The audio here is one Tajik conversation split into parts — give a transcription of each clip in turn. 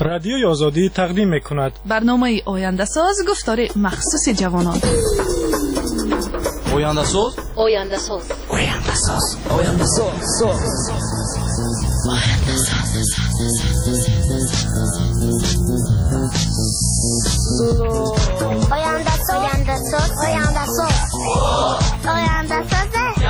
رادیوی آزادی تقدیم میکند. برنامه آینده ساز گفتار مخصوص جوانان. آینده ساز، آینده ساز، آینده ساز، آینده ساز، آینده ساز، آینده ساز، آینده ساز، آینده ساز.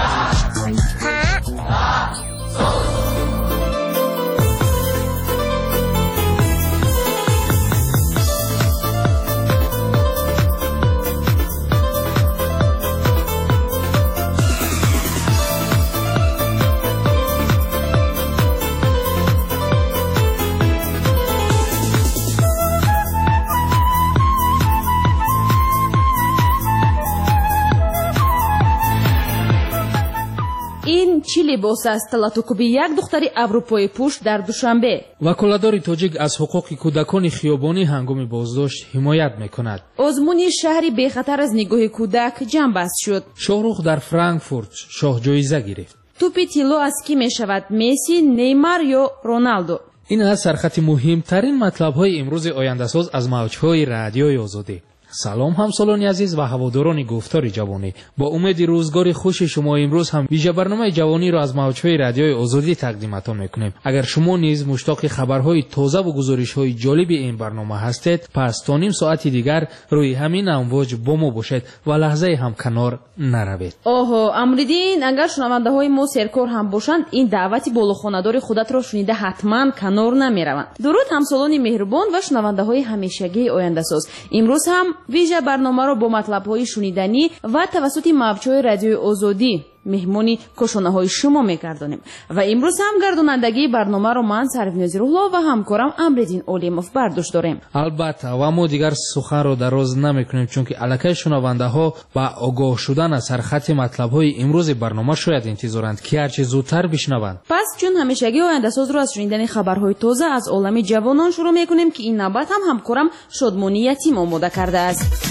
چی لباس است طلاتوکوبی یک دختری اروپایی پوش در دوشنبه. وکالتدار تاجیک از حقوق کودکان خیابانی هنگام بازداشت حمایت میکند. آزمون شهری به خطر از نگاه کودک جمع بست شد. شاهرخ در فرانکفورت شاه جایزه گرفت. توپ طلا از کی می شود؟ مسی، نیمار یا رونالدو؟ این از سرخط مهمترین مطلب های امروز آینده ساز از موجهای رادیوی آزادی. سلام همسالان عزیز و هواداران گفتار جوانی، با امید روزگار خوش شما امروز هم ویژه برنامه جوانی را از موجهای رادیوی آزادی تقدیمتان میکنیم. اگر شما نیز مشتاق خبرهای تازه و گزارش‌های جالب این برنامه هستید، پس تا نیم ساعت دیگر روی همین امواج با ما باشید و لحظه هم کنار نروید. امریدین، اگر شنونده‌های ما سرکار هم باشند، این دعوتی بالاخانه‌دار خودت را شنیده حتما کنار نمیروند. درود همسالان مهربان و شنونده‌های همیشگی آینده ساز. امروز هم ویژه برنامه را با مطلب‌های شنیدنی و توسط موجهای رادیوی آزادی مهمانی کشانه‌های شما می‌گردانیم و امروز هم گردانندگی برنامه را من سرویناز روح‌الله و همکارم امریدین اولیموف برداشت داریم. البته و ما دیگر سخن را دراز نمی‌کنیم، چون که الکه شنونده‌ها با آگاه شدن از سرخط مطلب‌های امروز برنامه شاید انتظارند که هرچه زودتر بشنوند. پس چون همیشگی آینده ساز را از شنیدن خبرهای تازه از عالم جوانان شروع می‌کنیم که این نوبت هم همکارم شادمانی یتیم آماده کرده است.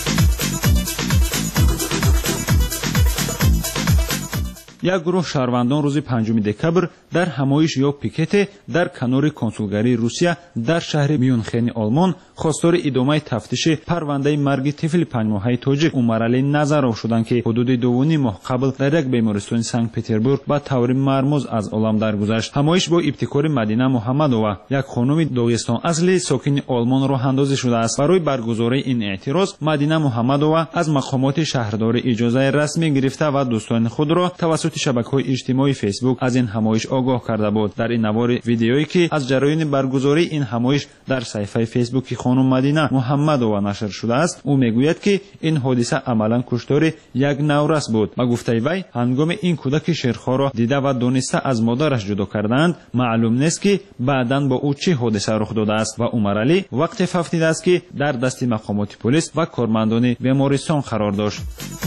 یک گروه شهروندان روز 5 دکبر در همایش یا پیکت در کنار کنسولگری روسیه در شهر میونخن آلمان خواستار ادامه تفتیش پرونده مرگ طفل 5 ماهه تاجیک عمرعلی نظرов شدند که حدود 2.5 ماه قبل در یک بیمارستان سنت پتربورگ با طور مرموز از عالم درگذشت. همایش با ابتکار مدینه محمدова، یک خانم داغستان اصلی ساکن آلمان راه اندازی شده است. برای برگزاری این اعتراض مدینه محمدова از مقامات شهرداری اجازه رسمی گرفته و دوستان خود را توسط شبکه‌های اجتماعی فیسبوک از این همایش آگاه کرده بود. در این نوار ویدیویی که از جریان برگزاری این همایش در صفحه فیسبوکی خانم مدینه محمدова نشر شده است، او میگوید که این حادثه عملاً کشتار یک نورس بود. با گفته وی هنگام این کودک شیرخوار را دیده و دانسته از مادرش جدا کردند، معلوم نیست که بعداً با او چه حادثه رخ داده است و عمرعلی وقتی فهمید است که در دست مقامات پلیس و کارمندان بیمارستان قرار داشت.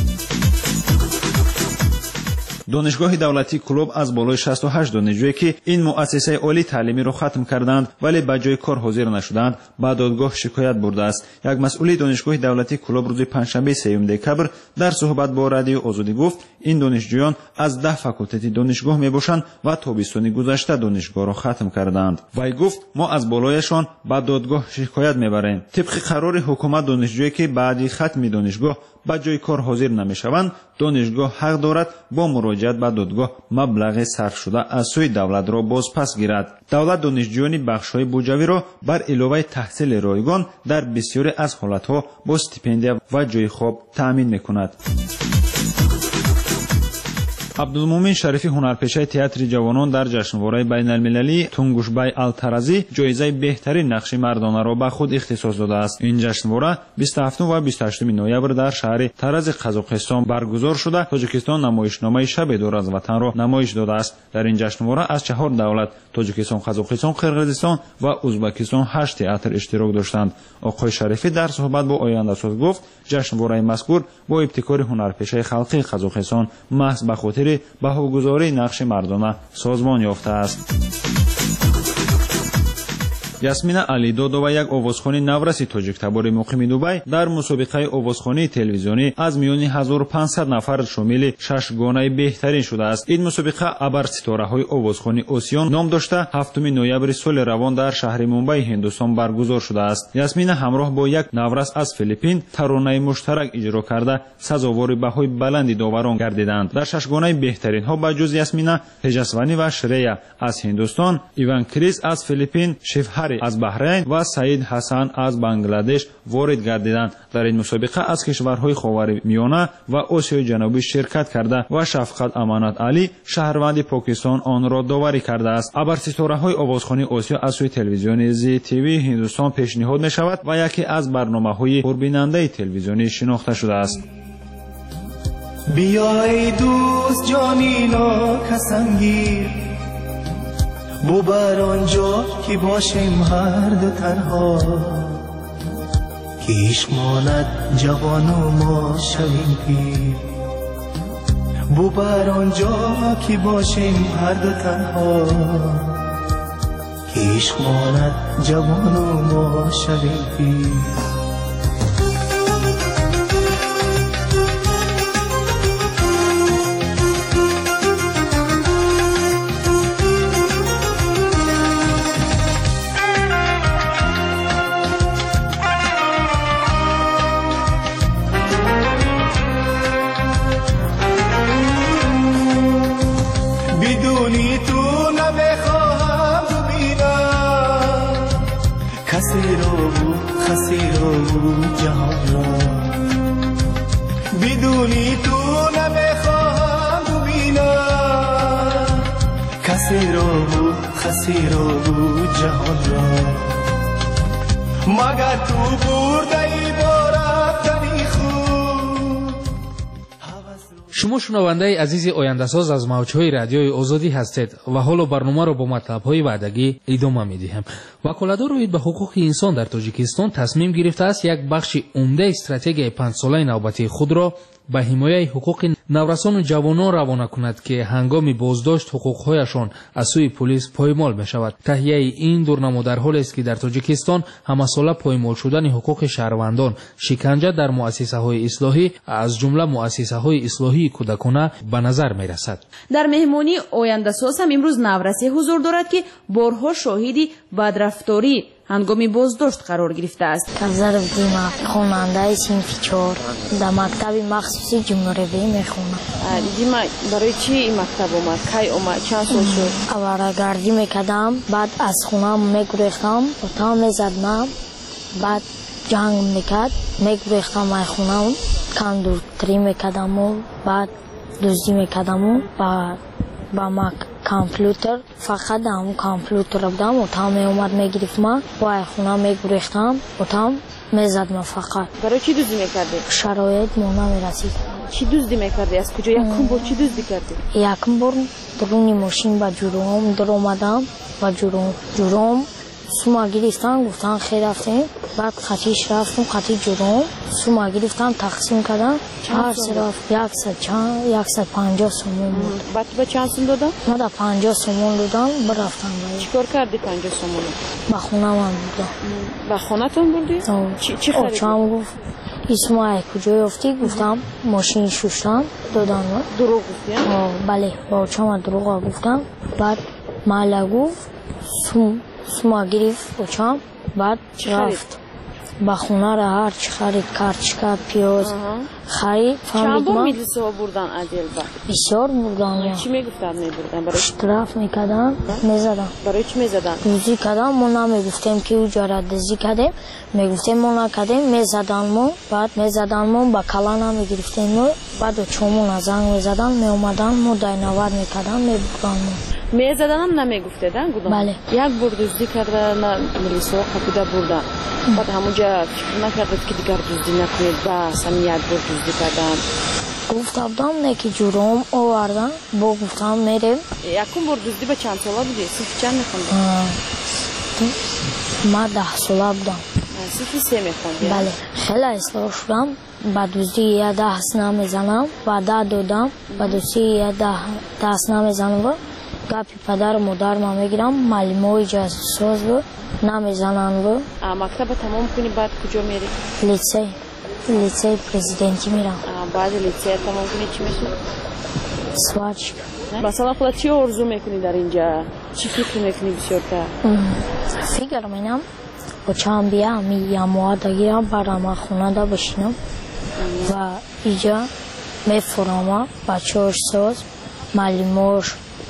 دانشگاه دولتی کلوب از بالای 68 دانشجویی که این مؤسسه عالی تعلیمی را ختم کردند ولی به جای کار حاضر نشدند به دادگاه شکایت برده است. یک مسئول دانشگاه دولتی کلوب روز پنجشنبه 3 دکبر در صحبت با رادیو آزادی گفت این دانشجویان از 10 فاکولته دانشگاه میباشند و تابستان گذشته دانشگاه را ختم کردند. وی گفت ما از بالایشان به دادگاه شکایت میبریم. طبق قرار حکومت دانشجویی که بعد ختم دانشگاه به جای کار حاضر نمیشوند، دانشگاه حق دارد با مراجعت به دادگاه مبلغ صرف شده از سوی دولت را بازپس گیرد. دولت دانشجویان بخش‌های بودجوی را بر علاوه تحصیل رایگان در بسیاری از حالت‌ها با استیپندیا و جای خواب تأمین می‌کند. عبدالمومن شریفی هنرپیشه تئاتر جوانان در جشنواره بین‌المللی تونگوشبای الترازی جایزه بهترین نقش مردانه را به خود اختصاص داده است. این جشنواره 27 و 28 نوامبر در شهر تراز قزاقستان برگزار شده. تاجیکستان نمایشنامه شب دور از وطن را نمایش داده است. در این جشنواره از 4 دولت تاجیکستان، قزاقستان، قرقیزستان و ازبکستان 8 تئاتر اشتراک داشتند. آقای شریفی در صحبت با آینده ساز گفت جشنواره مذکور با ابتکار هنرپیشه خلقی قزاقستان محض به خاطر بهاگذاری نقش مردانه سازمان یافته است. ясмина алидодова як овозхони навраси тоҷиктабори муқими дубай дар мусобиқаи овозхонии телевизионӣ аз миёни 1500 нафар шомили 6 гонаи беҳтарин шудааст. ин мусобиқа абар ситораҳои овозхони осиён ном дошта 7 ноябри соли равон дар шаҳри мумбаи ҳиндустон баргузор шудааст. ясмина ҳамроҳ бо як наврас аз филиппин таронаи муштарак иҷро карда сазовори баҳои баланди доварон гардиданд. дар 6 гонаи беҳтаринҳо ба ҷуз ясмина теҷасвани ва шрея аз ҳиндустон, иван крис аз филиппин, шифҳари аз баҳрайн ва саид ҳасан аз бангладеш ворид гардиданд. дар ин мусобиқа аз кишварҳои ховари миёна ва осиёи ҷанубӣ ширкат карда ва шафқат аманат алӣ шаҳрванди покистон онро доварӣ кардааст. абарситораҳои овозхони осиё аз сӯи телевизиони зи тв ҳиндустон пешниҳод мешавад ва яке аз барномаҳои пурбинандаи телевизионӣ шинохта шудааст. بیای دوست جانی ناکسنگیر ببر آنجا که باشیم هر دو تنها که عشق ماند جوان و ما شویم پیر ببر آنجا که باشیم هر دو تنها که عشق ماند جوان و ما شویم پیر جهان را بدونی تو نمیخواهم ببینم کسی رو خسی رو جهان را مگر تو برده ای بارفتنی خوب. шумо шунавандаи азизи ояндасоз аз мавҷҳои радиои озодӣ ҳастед ва ҳоло барномаро бо матлабҳои ваъдагӣ идома медиҳем. ваколатдори оид ба ҳуқуқи инсон дар тоҷикистон тасмим гирифтааст як бахши умдаи стратегияи 5-солаи навбатии худро ба ҳимояи ҳуқуқи наврасону ҷавонон равона кунад ки ҳангоми боздошт ҳуқуқҳояшон аз сӯи пулис поймол мешавад. таҳияи ин дурнаму дар ҳолест ки дар тоҷикистон ҳамасола поймол шудани ҳуқуқи шаҳрвандон, шиканҷа дар муассисаҳои ислоҳӣ аз ҷумла муассисаҳои ислоҳии кӯдакона ба назар мерасад. дар меҳмонии ояндасоз ҳам имрӯз наврасе ҳузур дорад ки борҳо шоҳиди бадрафторӣ ҳангоми боздошт қарор гирифтааст. Казаров Дима, хонандаи синфи 4 дар мактаби махсуси ҷумҳуриявӣ мехонам. Дима, барои чӣ ин мактаб омад? Кай омад? Чанд сол шуд? Аварагардӣ мекардам, баъд аз хона мегурехтам, отам мезадам, баъд ҷанг мекард, мегурехтам ай хона, кондукторӣ мекардаму, баъд дуздӣ мекардаму, ба мак компютер фақат дар ҳамун компютер будам, отам меомад мегирифт ман, бо ай хона мегурехтам, отам мезад ман фақат. барои чӣ дуздӣ мекардӣ? Шароит мо намерасид. чӣ дуздӣ мекардӣ? аз куҷо? якум бор чӣ дуздӣ кардӣ? Якум бор дуруни мошин ба ҷуром даромадам, ба ҷуром сума гирифтам, гуфтам хел рафтем, баъд хатиш рафтам, хати ҷуром сума гирифтам, тақсим кардам, ҳар се рафт 150 сомон буд. баъд ба чанд сум додам? ма да 50 сомон додам, рафтам. чӣ кор кардӣ 50 сомоно? ба хонаман бурдам. ба хонатон бурдӣ? чӣ харидӣ? очам гуфт ин сума куҷо ёфтӣ? гуфтам мошини шуштам, додам. дурӯғ гуфтӣ? бале, ба очама дурӯға гуфтам, баъд майла гуфт, сума гирифт очам, баъд рафт ба хонара ҳар чӣ харид, картишка, пиёз харид. чанд бор мидлисҳо бурдан адел ба? бисёр бурдан. чӣ мегуфтанд мебурдан? штраф мекардам, мезадам. барои чӣ мезадан? дуздӣ кардам, мо намегуфтем ки уҷара дуздӣ кардем, мегуфтем мо накардем, мезадан мо, баъд мезадан мо, ба кала намегирифтем мо, баъд очомона занг мезадан, меомадан, мо дайнавард мекардам, мебурдан мо. мезаданам намегуфтед? бале. як бор дуздӣ карда милисҳо қапида бурдан, баъд ҳамунҷа фикр накардед ки дигар дуздӣ накунед? бас ҳамин як бор дуздӣ кардам. гуфта будам не ки ҷуром овардан, бо гуфтам мерем. якум бор дуздӣ ба чанд сола будӣ? синфи чанд мехондӣ? ма 10 сола будам. синфи 3 мехондӣ? бале. хеле ислоҳ шудам, ба дуздӣ я даст намезанам, ба да додам, ба дуздӣ я даст намезанам, гапи падару модарма мегирам, маълимои ҷасӯсу намезананду. Мактаба тамом кунӣ, баъд куҷо мери? Лицей президентӣ мирам. Баъди лицея тамом кунӣ чӣ мешавӣ? Сварчика. Масалан худат чӣ орзу мекунӣ дар инҷа? Чӣ фикр мекунӣ бисёртар? Фикр менам бочаам биям ямоада гирам барама хонада бошинам ва иҷа мефурама бачаош соз маълимош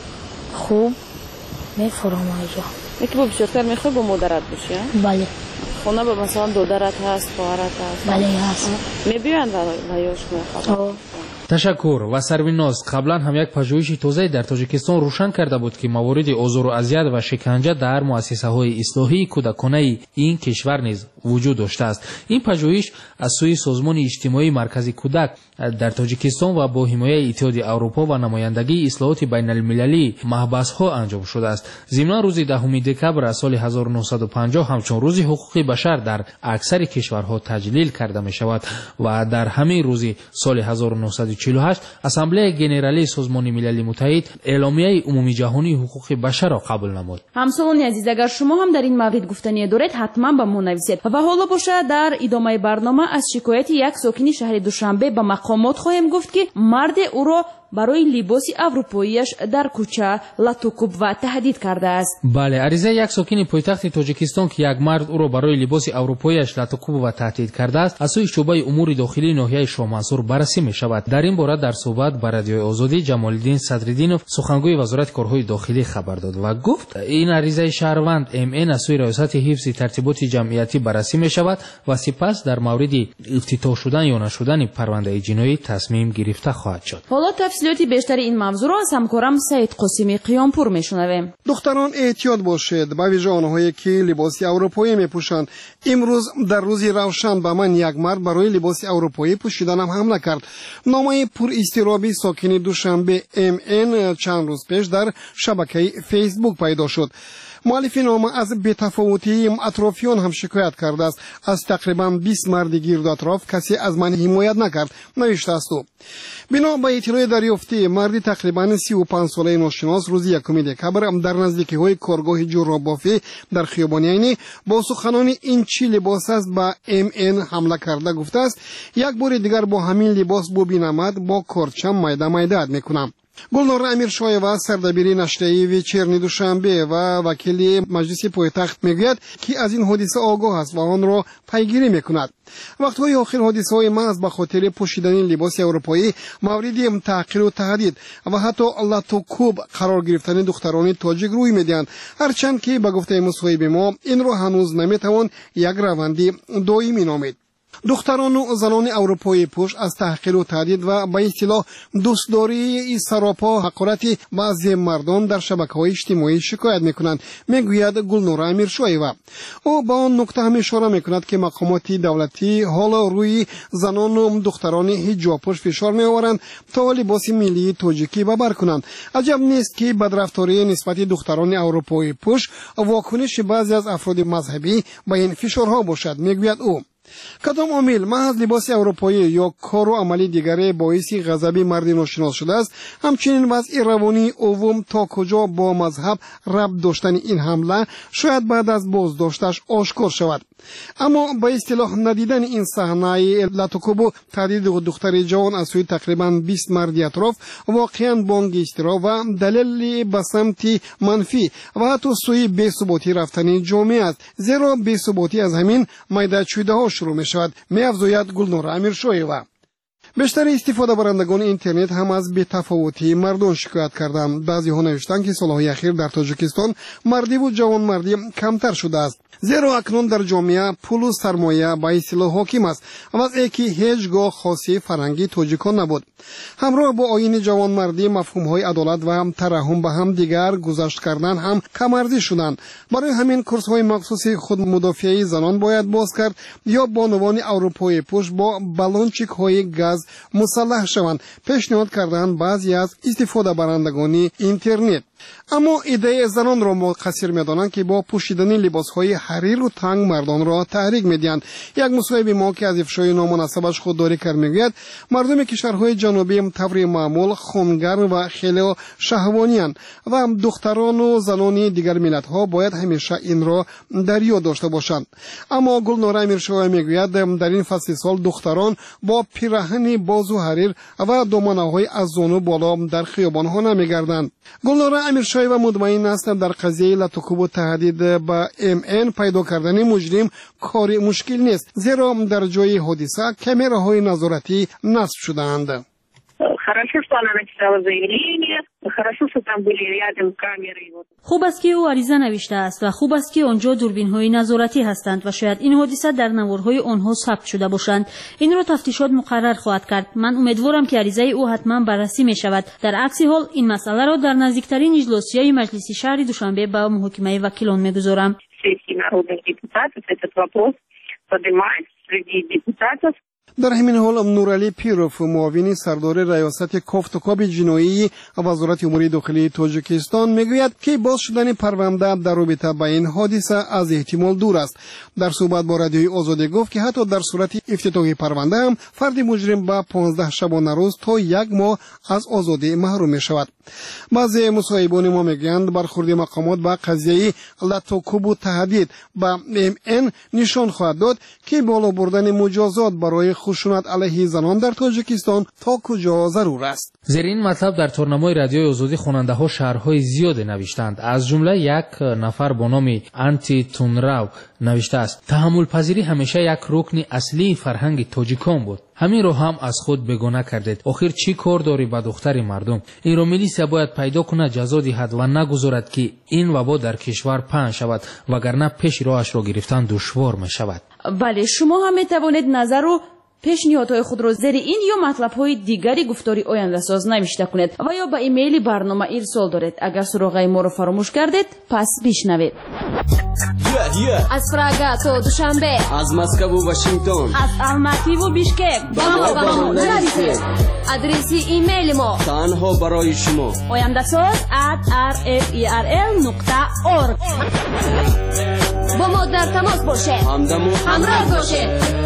хуб мефурама иҷа. Яке бо бисёртар мехоҳӣ бо модарат бошӣ? Бале. Хона ба масалан додарат ҳаст, хоҳарат ҳаст? Бале ҳаст. Мебиёянд ва ёшкунӣ хабар? ташаккур ва сарвиноз қаблан ҳам як пажӯҳиши тозае дар тоҷикистон рӯшан карда буд ки мавориди озору азият ва шиканҷа дар муассисаҳои ислоҳии кӯдаконаи ин кишвар низ вуҷуд доштааст. ин пажӯҳиш аз сӯи созмони иҷтимоии маркази кӯдак дар тоҷикистон ва бо ҳимояи иттиҳоди аврупо ва намояндагии ислоҳоти байналмилалии маҳбасҳо анҷом шудааст. зимнан рӯзи 10 декабр аз соли 1950 ҳамчун рӯзи ҳуқуқи башар дар аксари кишварҳо таҷлил карда мешавад ва дар ҳамин рӯзи соли 1948 ассамблеяи генералии созмони милали муттаҳид эъломияи умумии ҷаҳонии ҳуқуқи башарро қабул намуд. ҳамсолони азиз, агар шумо ҳам дар ин маврид гуфтание доред, ҳатман ба мо нависед. ва ҳоло боша дар идомаи барнома аз шикояти як сокини шаҳри Душанбе ба мақомот хоҳем гуфт, ки марди ӯро барои либоси аврупоияш дар кӯча латукуб ва таҳдид кардааст. бале, аризаи як сокини пойтахти тоҷикистон ки як мард ӯро барои либоси аврупоияш латукуб ва таҳдид кардааст аз сӯи шӯъбаи умури дохилии ноҳияи Шоҳмансур баррасӣ мешавад. дар ин бора дар суҳбат ба радиои Озодӣ Ҷамолиддин Садриддинов сухангӯи вазорати корҳои дохилӣ хабар дод ва гуфт ин аризаи шаҳрванд МН аз сӯи раёсати ҳифзи тартиботи ҷамъиятӣ баррасӣ мешавад ва сипас дар мавриди ифтитоҳ шудан ё нашудани парвандаи ҷиноӣ тасмим гирифта хоҳад шуд. ҳоло тафсилоти бештари ин мавзӯъро аз ҳамкорам Саид Қосими Қиёнпур мешунавем. духтарон эҳтиёт бошед, ба виҷа онҳое ки либоси аврупоӣ мепӯшанд. имрӯз дар рӯзи равшан ба ман як мард барои либоси аврупоӣ пӯшиданам ҳамла кард. номаи пуристироби сокини Душанбе МН чанд рӯз пеш дар шабакаи фейсбук пайдо шуд. муаллифи нома аз бетафовутии атрофиён ҳам шикоят кардааст. аз тақрибан 20 марди гирду атроф касе аз ман ҳимоят накард, навиштааст ӯ. бино ба иттилои дарёфтӣ, марди тақрибан 35-солаи ношинос рӯзи 1 декабр дар наздикиҳои коргоҳи ҷурробофӣ дар хиёбони Айнӣ бо суханони ин чӣ либос аст ба МН ҳамла карда гуфтааст, як бори дигар бо ҳамин либос бубинамад бо корчам майда майдаат мекунам. гулнора амиршоева, сардабири наштаи вечерни Душанбе ва вакили маҷлиси пойтахт мегӯяд, ки аз ин ҳодиса огоҳ аст ва онро пайгирӣ мекунад. вақтҳои охир ҳодисаҳои маҳз ба хотири пӯшидани либоси аврупоӣ мавриди таҳқиру таҳдид ва ҳатто латукуб қарор гирифтани духтарони тоҷик рӯй медиҳанд, ҳарчанд ки ба гуфтаи мусоҳиби мо инро ҳанӯз наметавон як раванди доимӣ номид. духтарону занони аврупои пӯш аз таҳқиру таҳдид ва ба истилоҳ дӯстдории саропо ҳақорати баъзе мардон дар шабакаҳои иҷтимоӣ шикоят мекунанд, мегӯяд Гулнора Амиршоева. ӯ ба он нукта ҳам ишора мекунад, ки мақомоти давлатӣ ҳоло рӯи занону духтарони ҳиҷобпӯш фишор меоваранд то либоси миллии тоҷикӣ ба бар кунанд. аҷаб нест, ки бадрафтории нисбати духтарони аврупои пӯш вокуниши баъзе аз афроди мазҳабӣ ба ин фишорҳо бошад, мегӯяд ӯ. кадом омил маҳз либоси аврупоӣ ё кору амали дигаре боиси ғазаби марди ношинос шудааст, ҳамчунин вазъи равонии овум то куҷо бо мазҳаб рабт доштани ин ҳамла шояд баъд аз боздошташ ошкор шавад. аммо ба истилоҳ надидани ин саҳнаи латукубу таҳдиди духтари ҷавон аз сӯи тақрибан 20 марди атроф воқеан бонги изтироҳ ва далели ба самти манфӣ ва ҳатто сӯи бесуботӣ рафтани ҷомеа аст, зеро бесуботӣ аз ҳамин майдачӯйдаҳо шурӯъ мешавад, меафзояд Гулнора Амиршоева. бештари истифодабарандагони интернет ҳам аз бетафовутии мардон шикоят карданд. баъзеҳо навиштанд, ки солҳои ахир дар тоҷикистон мардиву ҷавонмардӣ камтар шудааст, зеро акнун дар ҷомеа пулу сармоя ба истилоҳ ҳоким аст, вазъе ки ҳеҷ гоҳ хоси фарҳанги тоҷикон набуд. ҳамроҳ бо оини ҷавонмардӣ мафҳумҳои адолат ва тараҳум ба ҳамдигар гузашт кардан ҳам камарзӣ шуданд. барои ҳамин курсҳои махсуси худмудофиаи занон бояд боз кард ё бонувони аврупои пӯш бо баллончикҳои газ مسلح شوند پیشنهاد کردند بعضی از استفاده برندگان اینترنت. اما ایده زنان را مقصر می‌دانند که با پوشیدن لباس‌های حریر و تنگ مردان را تحریک می‌دهند. یک مصاحب ما که از افشای نامناسبش خودداری کرد میگوید مردم کشورهای جنوبی طور معمول خونگر و خیلی شهوانی‌اند و دختران و زنان دیگر ملت‌ها باید همیشه این را در یاد داشته باشند. اما گلنار امیرشاه میگوید در این فصل سال دختران با پیراهن باز و حریر و دامنه‌های از زانو بالا در خیابان‌ها نمی‌گردند. گلنار امیرشاه و مطمئن است در قضیه لطکوب و تهدید به MN پیدا کردن مجرم کاری مشکل نیست، زیرا در جای حادثه کامراهای نظارتی نصب شده‌اند. خوب است که او عریضه نوشته است و خوب است که آنجا دوربین‌های نظارتی هستند و شاید این حادثه در نوارهای آنها ثبت شده باشند. این را تفتیشات مقرر خواهد کرد. من امیدوارم که عریضه او حتما بررسی می شود. در عکس حال این مسئله را در نزدیکترین اجلاسیه مجلس شهر دوشنبه به محاکمه وکیلان می‌گذارم. در همین حال نورعلی پیروف معاون سردار ریاست کافتوکاب جنایی وزارت امور داخلی تاجیکستان میگوید که باز شدن پرونده در رابطه با این حادثه از احتمال دور است. در صحبت با رادیوی آزادی گفت که حتی در صورت افتتاح پرونده هم فرد مجرم با 15 شبانه روز تا 1 ماه از آزادی محروم می شود. بعضی مصاحبان ما میگویند برخورد مقامات با قضیه لطکوب و تهدید با MN نشان خواهد داد که بالا بردن مجازات برای خشونت علیه زنان در تاجیکستان تا کجا ضرور است. زیر این مطلب در تورنمای رادیوی آزادی خواننده ها شعرهای زیاد نوشتند. از جمله یک نفر با نام انتی تونراو نوشته است: تحمل پذیری همیشه یک رکن اصلی فرهنگ تاجیکان بود. همین رو هم از خود بگونه کردید. آخر چی کار داری با دختر مردم؟ این رو میلیسیا باید پیدا کنه، جزا دهد و نگذارد که این وبا در کشور پهن شود، وگرنه پیش راهش را گرفتن دشوار می شود. بله، شما هم می توانید نظر و پیشنهادهای خود را زیر این یا مطلب‌های دیگری گفتاری آینده ساز نوشته کنید و یا با ایمیل برنامه ارسال دارید. اگر سراغ ما را فراموش کردید پس بشنوید. از پراگ تا دوشنبه، از مسکو و واشنگتن، از الماتی و بیشکک با ما نویسید. آدرس ایمیل ما تنها برای شما oyandasaz@rferl.org. با ما در تماس باشید، همراه باشید.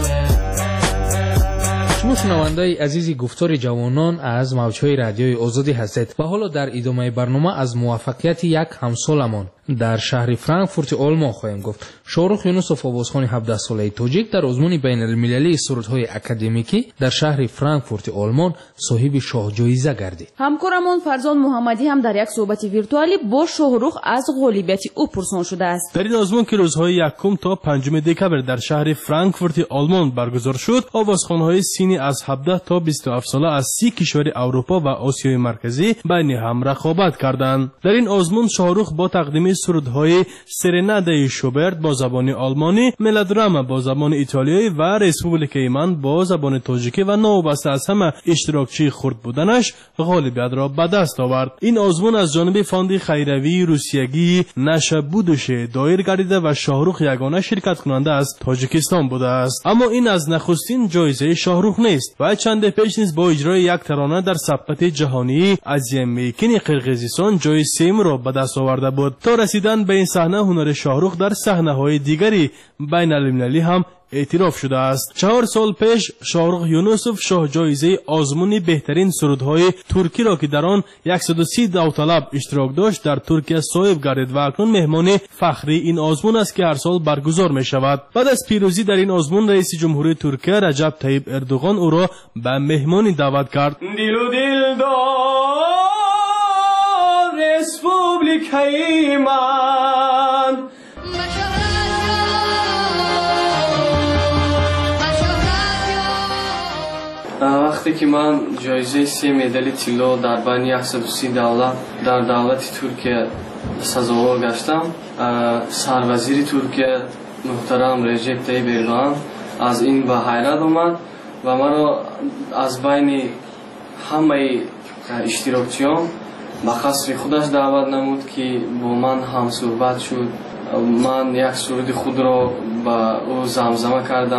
شما شنوندای عزیزی گفتار جوانان از موجهای رادیوی آزادی هستید و حالا در ادامه برنامه از موفقیت یک همسالمان در شهر فرانکفورت آلمان خواهیم گفت. شاهرخ یونسوف آوازخوان 17 ساله تاجیک در آزمون بین المللی سرودهای اکادمیکی در شهر فرانکفورت آلمان صاحب شاه جایزه گردید. همکارمان فرزان محمدی هم در یک صحبت ویرتوالی با شاهرخ از غالبیت او پرسان شده است. در این آزمون که روزهای 1 تا 5 دکبر در شهر فرانکفورت آلمان برگزار شد، آوازخوان‌های سینی از 17 تا 27 ساله از 30 کشور اروپا و آسیای مرکزی بین هم رقابت کردند. در این آزمون شاهرخ با تقدیم سرودهای سرناده شوبرت با زبان آلمانی، ملودراما با زبان ایتالیایی و رسپوبلیکای من با زبان تاجیکی و نوابسته از همه اشتراکچی خرد بودنش غالبیت را به دست آورد. این آزمون از جانب فاند خیروی روسیگی نشه بودشه دایر گردیده و شاهرخ یگانه شرکت کننده از تاجیکستان بوده است. اما این از نخستین جایزه شاهرخ نیست و چند پیش نیز با اجرای یک ترانه در سبقت جهانی ازیم میکن قرقیزستان جای سیم را به دست آورده بود. تا رسیدن به این صحنه هنر شاهرخ در صحنه‌های دیگری بین المللی هم اعتراف شده است. 4 سال پیش شاهرخ یونسوف شاه جایزه آزمون بهترین سرودهای ترکی را که در آن 130 داوطلب اشتراک داشت در ترکیه صاحب گردید و اکنون مهمان فخری این آزمون است که هر سال برگزار می شود. بعد از پیروزی در این آزمون رئیس جمهوری ترکیه رجب طیب اردوغان او را به مهمانی دعوت کرد. رسپوبلیکای من وقتی که من جایزه 3 مدال طلا در بین 130 دولت در دولت ترکیه سزاوار گشتم، سروزیر ترکیه محترم رجب طیب اردوغان از این به حیرت آمد و مرا از بین همه اشتراکچیان به قصر خودش دعوت نمود که با من هم صحبت شد. من یک سرود خود را با او زمزمه کردم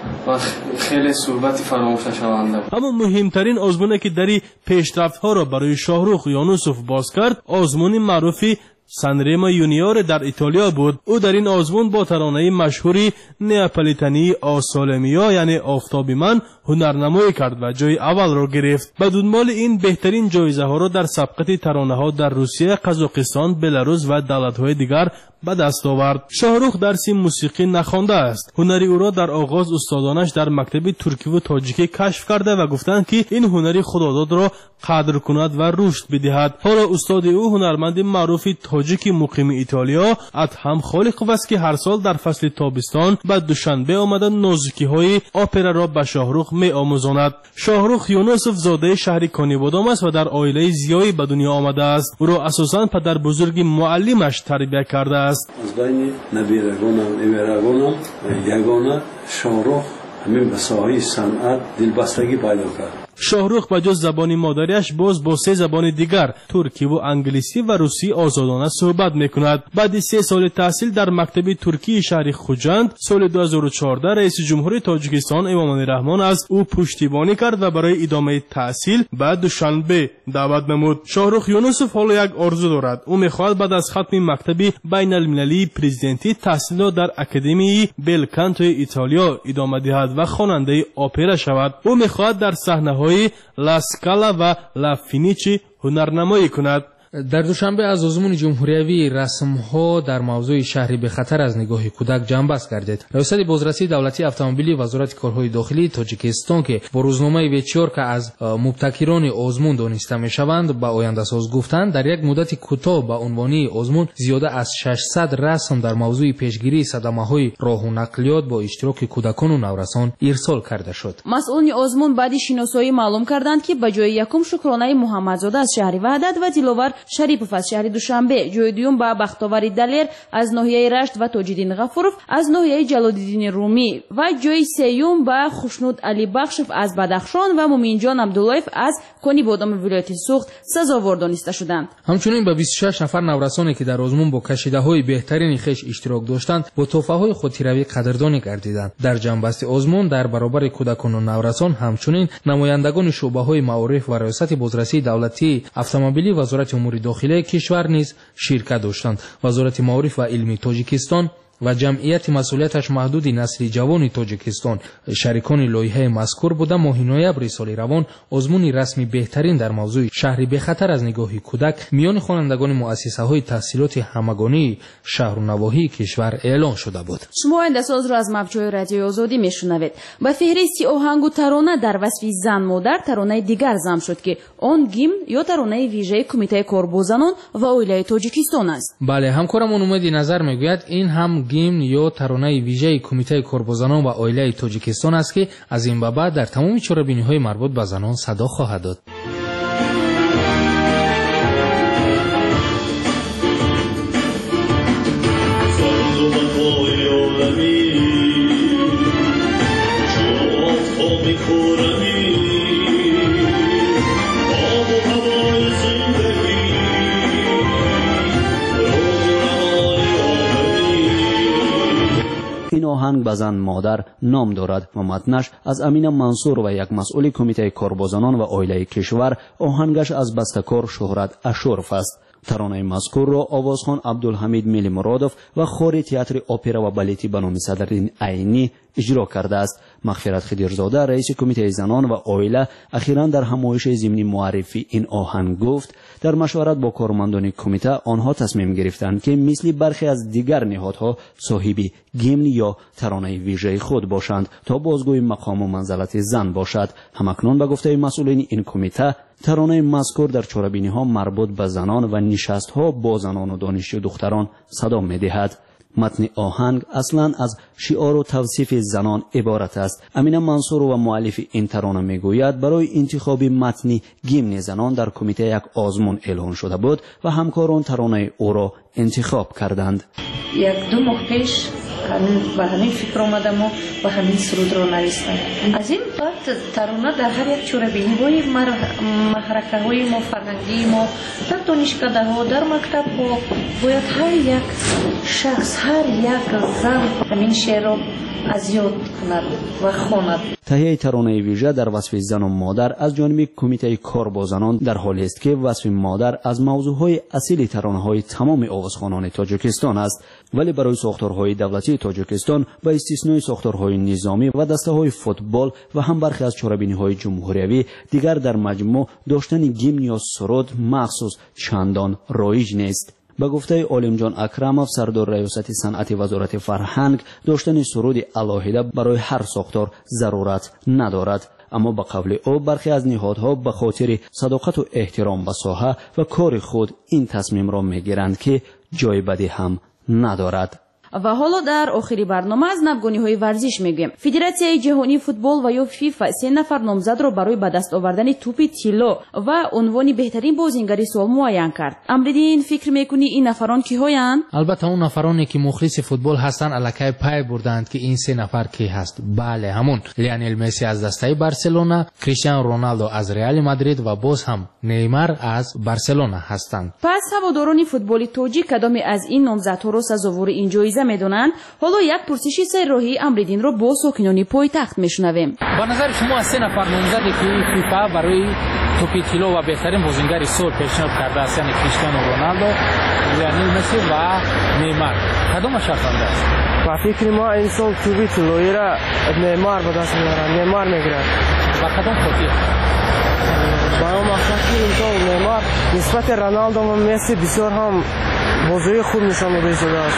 و خیلی صحبت فراموش نشونده بود. اما مهمترین آزمونه که دری پیشرفت‌ها را برای شاهرخ یونوسوف باز کرد آزمون معروفی سانرمو یونیور در ایتالیا بود. او در این آزمون با ترانه مشهوری نئاپولیتانی آسالمیا یعنی آفتابی من هنرنمایی کرد و جای اول را گرفت. به دنبال این بهترین جایزه ها را در سبقت ترانه ها در روسیه، قزاقستان، بلاروس و دولت های دیگر به دست آورد. شاهرخ درس موسیقی نخوانده است. هنری او را در آغاز استادانش در مکتب ترکی و تاجیکی کشف کرده و گفتند که این هنری خداداد را قدر کند و رشد بدهد. حالا استاد او هنرمند معروف تاجیک مقیم ایتالیا ادهم خالقوف است که هر سال در فصل تابستان به دوشنبه آمده نازکی های اپرا را به شاهرخ می آموزاند. شاهرخ یونوسوف زاده شهر کانیبادام است و در عائله زیایی به دنیا آمده است. او را اساساً پدر بزرگ معلمش تربیت کرده است. از بین نبیرگانم امیرگانم یگانه شاهرخ همین به ساحه صنعت دلبستگی پیدا کرد. شاهرخ به جز زبان مادریش باز با 3 زبان دیگر ترکی و انگلیسی و روسی آزادانه صحبت میکند. بعد 3 سال تحصیل در مکتب ترکی شهر خوجند سال 2014 رئیس جمهور تاجیکستان امامی رحمان از او پشتیبانی کرد و برای ادامه تحصیل بعد دوشنبه دعوت نمود. شاهرخ یونوسوف حالا یک آرزو دارد. او میخواهد بعد از ختم مکتب بین المللی پرزیدنتی تحصیل را در اکادمی بلکانتو ایتالیا ادامه دهد و خواننده اپرا شود. او میخواهد در صحنه لا سکالا و لا فینیچی هنرنمایی کند. در دوشنبه از آزمون جمهوریوی رسم‌ها در موضوع شهری به خطر از نگاه کودک جنببست گردید. رئیس بازرسی دولتی اتومبیلی وزارت کارهای داخلی تاجیکستان که با روزنامه ویچورکا از مبتکران آزمون دانسته می‌شوند به آینده‌ساز گفتند در یک مدت کوتاه به عنوان آزمون زیاده از 600 رسم در موضوع پیشگیری صدمه‌های راه و نقلیات با اشتراک کودکان و نورسان ارسال کرده شد. مسئولان آزمون بعد شناسایی معلوم کردند که به جای یکم شکرانه محمدزاده از شهر وحدت و دلاور شریپوف از شهر دوشنبه، جای دوم به بختاوری دلیر از ناحیه رشت و تاجدین غفورов از ناحیه جلالالدین رومی و جای سیوم به خوشنود علی بخشف از بدخشان و مومینجان عبداللهیف از کنیبادام ولایت سوخت سزاوار دانسته شدند. همچنین به 26 نفر نورسانی که در آزمون با کشیده‌های بهترین خویش اشتراک داشتند با تحفه‌های خودروی قدردانی گردیدند. در جنبست آزمون در برابر کودکان و نورسان همچنین نمایندگان شعبه‌های معارف و ریاست بازرسی دولتی اتومبیلی وزارت امور داخلی کشور نیز شرکت داشتند. وزارت معارف و علمی تاجیکستان و جمعیت مسئولیتش محدود نسل جوان تاجیکستان شریکان لایحه مذکور بوده. ماه نوامبر سال روان آزمون رسمی بهترین در موضوع شهری به خطر از نگاه کودک میان خوانندگان مؤسسه‌های تحصیلات همگانی شهر و نواحی کشور اعلان شده بود. شما اندساز را از موجهای رادیوی آزادی میشنوید. با فهرستی آهنگ و ترانه در وصف زن مادر ترانه دیگر ضم شد که آن گیمن یا ترانه ویژه کمیته کاربو زنان و عائله تاجیکستان است. بله، همکارمون اومدی نظر میگوید این هم گیمن یا ترانه ویژه کمیته کاربو زنان و عائله تاجیکستان است که از این به بعد در تمام چرابینی‌های مربوط به زنان صدا خواهد داد. این آهنگ به زن مادر نام دارد و متنش از امین منصور و یک مسئول کمیته کاربو زنان و عائله کشور. آهنگش از بسته‌کار شهرت اشرف است. ترانه مذکور را آوازخوان عبدالحمید میلی مرادوف و خور تئاتر اپرا و بالتی به نام صدرالدین عینی اجرا کرده است. مغفرت خدیرزاده رئیس کمیته زنان و عائله اخیراً در همایش ضمنی معرفی این آهنگ گفت در مشورت با کارمندان کمیته آنها تصمیم گرفتند که مثل برخی از دیگر نهادها صاحب گیمن یا ترانه ویژه خود باشند تا بازگوی مقام و منزلت زن باشد. همکنون به گفته مسئولین این کمیته ترانه مذکور در چهاربینی‌ها مربوط به زنان و نشست‌ها با زنان و دانشجو دختران صدا می‌دهد. متن آهنگ اصلاً از شعار و توصیف زنان عبارت است. امین منصور و مؤلف این ترانه میگوید برای انتخاب متن گیمن زنان در کمیته یک آزمون اعلان شده بود و همکاران ترانه او را انتخاب کردند. یک دو ماه پیش به همین فکر آمدم و همین سرود را نوشتم. از این بعد ترانه در هر یک چوربینی های محرکه های ما فرهنگی ما در دانشکده ها در مکتب ها باید هر یک شخص هر یک زن همین شعر را از یاد کند و خواند. تهیه ترانه ویژه در وصف زن و مادر از جانب کمیته کار با زنان در حالی است که وصف مادر از موضوعهای اصیل ترانه‌های تمام آوازخوانان تاجیکستان است، ولی برای ساختارهای دولتی تاجیکستان با استثنای ساختارهای نظامی و دسته‌های فوتبال و هم برخی از چاره‌بینی‌های جمهوریوی دیگر در مجموع داشتن گیمن یا سرود مخصوص چندان رایج نیست. به گفته عالمجان اکرمов سردار ریاست صنعت وزارت فرهنگ داشتن سرود علاهیده برای هر ساختار ضرورت ندارد، اما به قول او برخی از نهادها به خاطر صداقت و احترام به ساحه و کار خود این تصمیم را میگیرند که جای بدی هم ندارد. و حالا در آخری برنامه از نوگانی‌های ورزش میگویم. فدراسیای جهانی فوتبال و یا فیفا 3 نفر نامزد را برای به دست آوردن توپ طلا و عنوان بهترین بازیگر سال معین کرد. امردین فکر میکنی این نفران کی‌هایند؟ البته اون نفرانی که مخلص فوتبال هستند الکی پای بردند که این 3 نفر کی هست. بله، همون لیونل مسی از دسته بارسلونا، کریستیانو رونالدو از رئال مادرید و باز هم نیمار از بارسلونا هستند. پس هواداران فوتبال تاجیک کدام از این نامزدها را سزاوار این جایزه میدونند؟ حالا یک پرسش سرراهی امردین رو با ساکنان پایتخت میشنویم. با نظر شما از 3 نفر نامزدی که فیفا برای توپ طلا و بهترین بازیگر سال پیشنهاد کرده است، یعنی کریستیانو رونالدو، لیونل مسی و نیمار، کدام شخصنده است؟ با فکر ما این سال توپ طلایی را نیمار به دست میاره. نیمار میگیرد. با کدام خاطر؟ با اون مقصد که این سال نیمار نسبت رونالدو و مسی بسیار هم بازی خوب نشان میده شده است.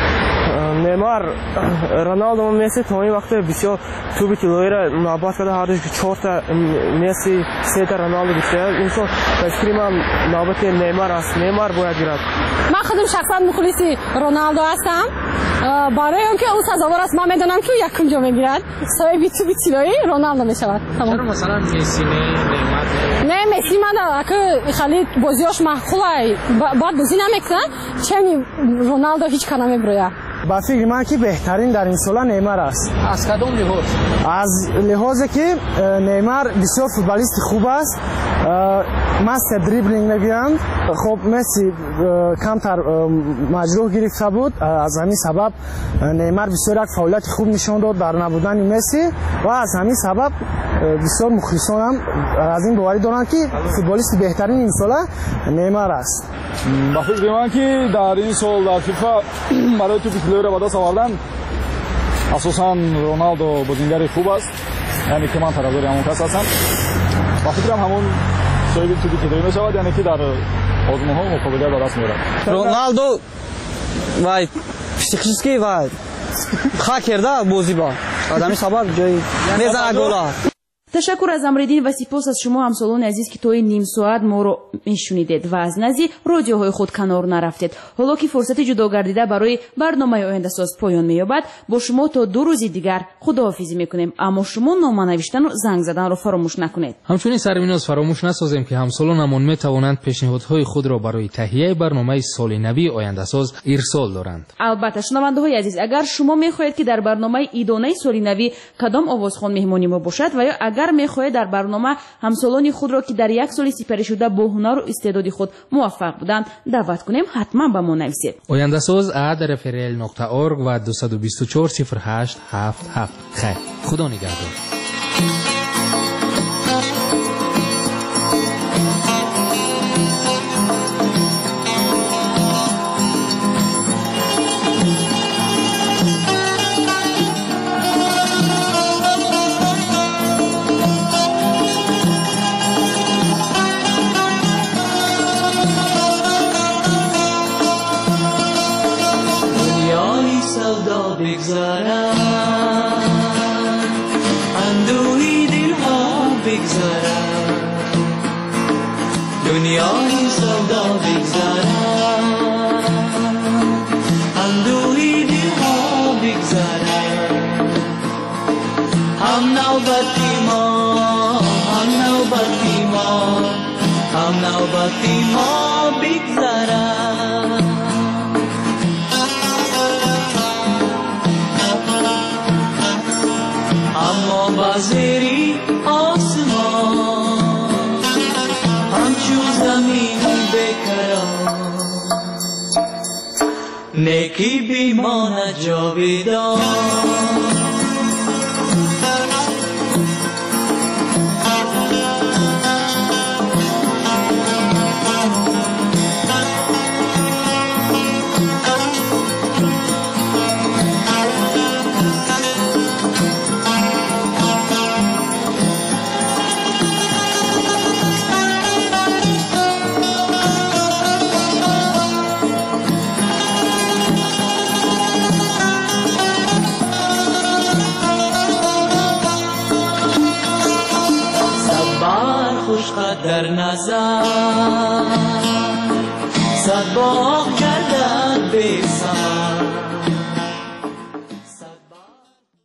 نیمار رونالدو و مسی تا این وقت بسیار توپ طلایی را نابود کرده، هر دوش که 4 تا مسی 3 تا رونالدو گرفته. این سال فکر من نوبت نیمار است. نیمار باید گیرد. من خودم شخصا مخلص رونالدو هستم. برای اینکه او سزاوار است من میدونم که یکم جا میگیرد. صاحب توپ طلایی رونالدو میشود. چرا مثلا مسی نیمار؟ نه مسی من که خیلی بازیاش معقوله، بعد بازی نمیکنه، چنین رونالدو هیچ کار نمیبره. با فکر من که بهترین در این سال نیمار است. از کدام لحاظ؟ از لحاظی که نیمار بسیار فوتبالیست خوب است. مست دریبلینگ میگیرند. خب مسی کمتر مجروح گرفته بود، از همین سبب نیمار بسیار یک فعالیت خوب نشان داد در نبودن مسی و از همین سبب بسیار مخلصان هم از این باوری دارند که فوتبالیست بهترین این سال نیمار است. با فکر من که در این سال در فیفا برای توپ طلایی را به دست آوردن اساساً رونالدو بازیگر خوب است، یعنی که من طرفدار همون کس هستم. با فکرم همون صاحب توپ طلایی میشود، یعنی که در آزمون‌ها مقابله به دست میارد. رونالدو وای پسیکیسکی وای خاک کرده بازی با آدمی سبب جای میزنه گلا. تشکر از امردین و سپاس از شما همسالان عزیز که توی نیم ساعت ما رو میشنیدید و از نزی رادیوهای خود کنار نرفتید. حالا که فرصت جدا گردیده برای برنامه آینده ساز پایان مییابد، با شما تا 2 روز دیگر خداحافظی میکنیم، اما شما نامه نوشتن و زنگ زدن رو فراموش نکنید. همچنین سرمیناز فراموش نسازیم که همسالانمون میتوانند پیشنهادهای خود را برای تهیه برنامه سال نوی آینده ساز ارسال دارند. البته شنونده‌های عزیز، اگر شما میخواهید که در برنامه ایدانه سال نوی کدام آوازخوان مهمانی ما باشد و یا اگر میخواهید در برنامه همسالان خود را که در یک سال سپری شده با هنر و استعداد خود موفق بودند دعوت کنیم، حتما به ما نویسید. آینده ساز @rfrl.org و 224 0877. خیر، خدا نگهدار. اندوهی دلها بگذارم، دنیای سودا بگذارم، اندوهی دلها بگذارم. هم نوبتی ما، هم نوبتی ما، هم نوبتی ما بگذارم. اما بازری آسمان همچون زمین بکران، نیکی بیماند جاویدان در نظر صد باغ گردد بی ثمر